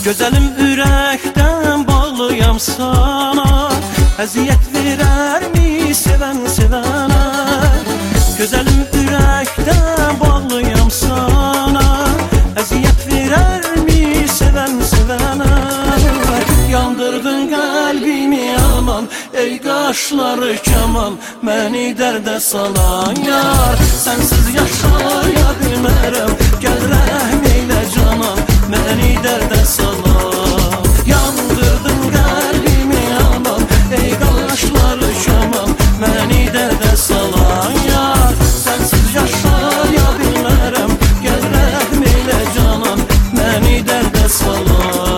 Gözəlim ürəkdən bağlıyam sana, əziyyət verərmi sevən sevənə? Gözəlim ürəkdən bağlıyam sana, əziyyət verərmi sevən sevənə? Yandırdın qəlbimi aman, ey qaşları kaman, məni dərdə salan yar. Sənsiz yaşaya bilmərəm, gəl rəhm eylə canan, məni dərdə salan. Yandırdın qəlbimi aman, ey qaşları kaman, məni dərdə salan yar. Sənsiz yaşaya bilmərəm, gəl rəhm eylə canan, məni dərdə salan.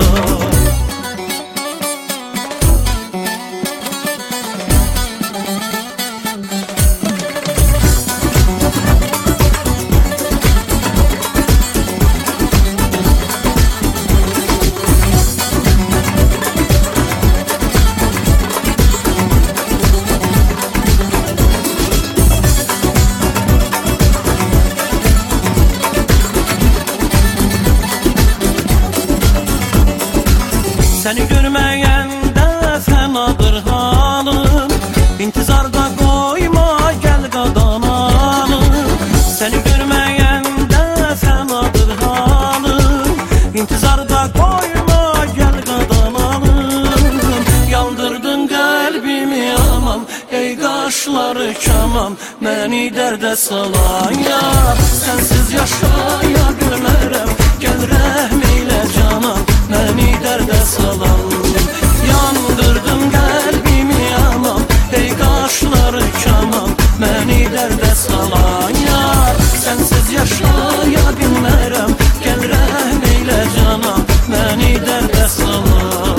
Səni görməyəndə fənadır halım, intizarda qoyma gəl qadanalım. Səni görməyəndə fənadır halım, intizarda qoyma gəl qadanalım. Yandırdın qəlbimi aman, ey qaşları kaman, məni dərdə salan yar. Sənsiz yaşaya bilmərəm, gəl rəhm eylə canan, məni dərdə salan. Yandırdın qəlbimi aman, ey qaşları kaman, məni dərdə salan yar. Sənsiz yaşaya bilmərəm, gəl rəhm eylə canan, məni dərdə salan.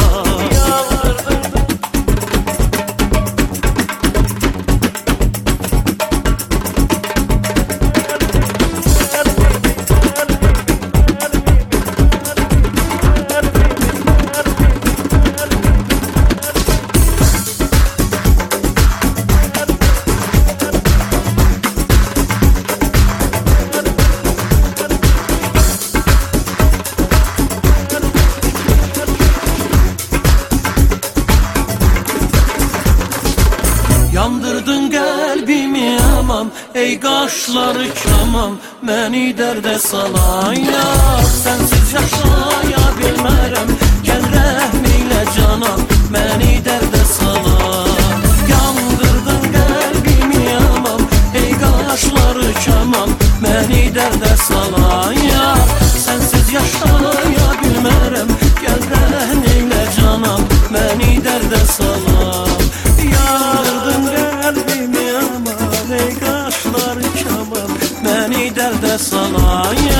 Yandırdın qəlbimi aman, ey qaşları kaman, məni dərdə salan yar. Sənsiz yaşaya bilmərəm, gəl rəhm eylə canan, məni dərdə salan. Yandırdın qəlbimi aman, ey qaşları kaman, məni dərdə salan yar. Sənsiz yaşaya bilmərəm, gəl rəhm eylə canan, məni dərdə salan. Yandırdın qəlbimi aman, ey qaşları kaman, məni dərdə salan yar.